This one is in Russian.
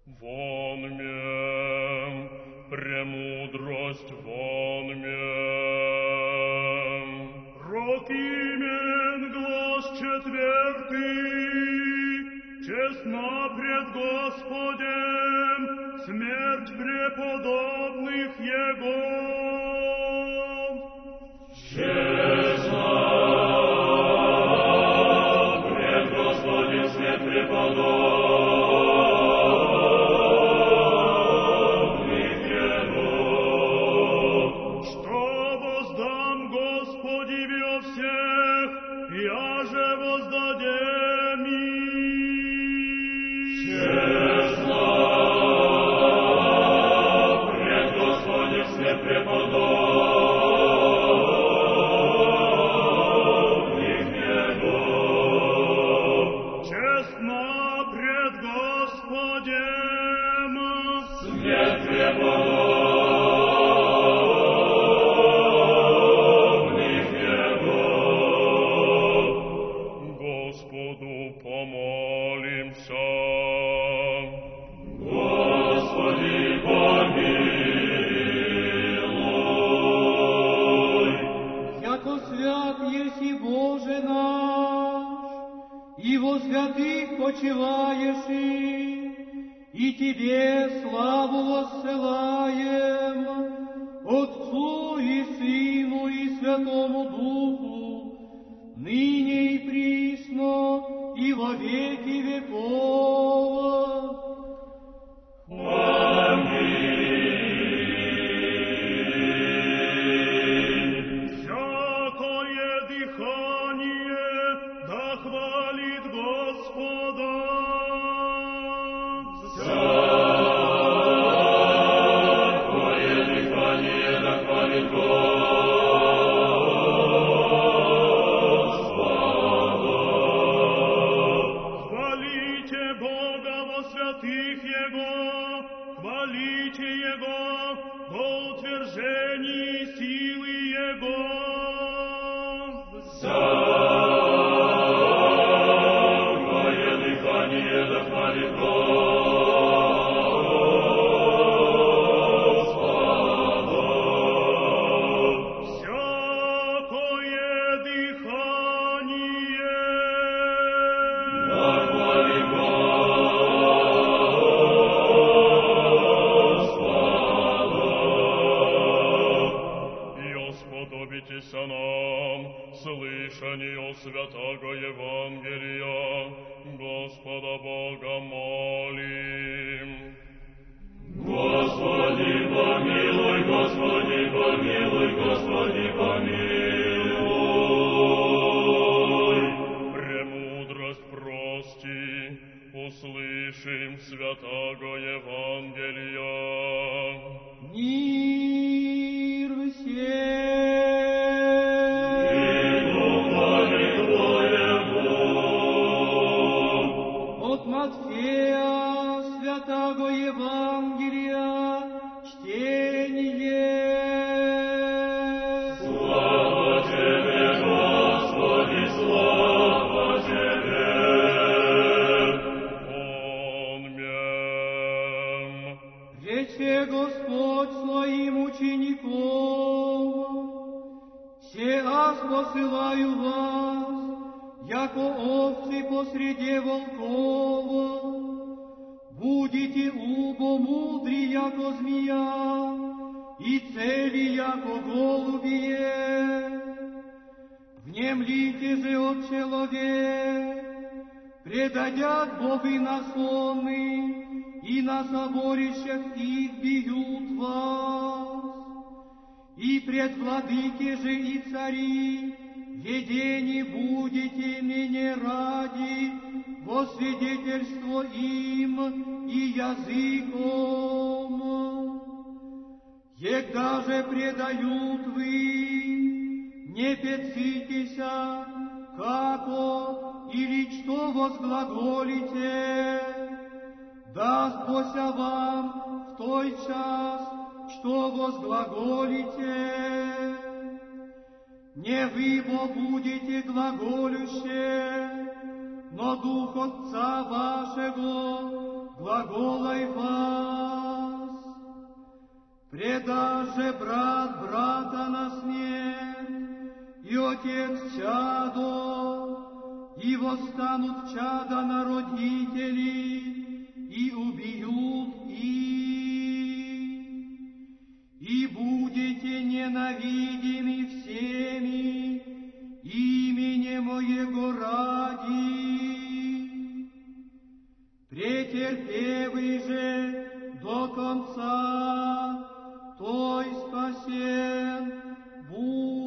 Вон мен, премудрость вон мен. Рок имен глаз четвертый, честно пред Господем, смерть преподобных Его. Честно пред Господем, смерть преподобных Его. Что воздам Господи во всех, я же воздадем им. Честно пред Господем, смерть преподобных Его. Честно пред Господем, смерть преподобных Его. Господу помолимся. Господи, помилуй. Яко свят еси Боже наш, и во святых почиваешь и Тебе славу воссылаем, Отцу и Сыну и Святому Духу, ныне и присно, и во веки веков. Всякое дыхание да хвалит Господа. Всякое дыхание да хвалит Господа. Хвалите Бога во святых Его, хвалите Его во утверждении силы Его. Всякое дыхание да хвалит Господа. Всякое дыхание да хвалит Сподобитеся нам, слышанию святого Евангелия, Господа Бога молим. Господи, помилуй, Господи, помилуй, Господи, помилуй. Премудрость прости, услышим святого Евангелия. Мир всем! От Матфея святого Евангелия чтение. Слава Тебе, Господи, слава Тебе. Вон мен. Рече Господь своим ученикам: «Сеас посылаю вас, яко овцы посреди волков. Будете убо мудри, яко змея, и цели, яко голубие. Внемлите же от человек, предадят боги на сонны, и на соборищах их бьют вас. И пред владыки же и цари ведени будете мне ради во свидетельство им и языком. Егда же предают вы, не пецитеся, како или что возглаголите, даст Бося вам в той час, что возглаголите. Не вы бо будете глаголюще, но Дух Отца вашего глаголай вас. Предаже брат брата на смерть, и отец чадо, и восстанут чада на родителей, и убьют их, и будете ненавидимы всеми именем Моего ради. Претерпевый же до конца, той спасен будет.